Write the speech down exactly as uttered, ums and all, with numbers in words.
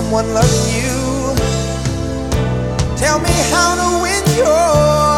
someone loving you. Tell me how to win your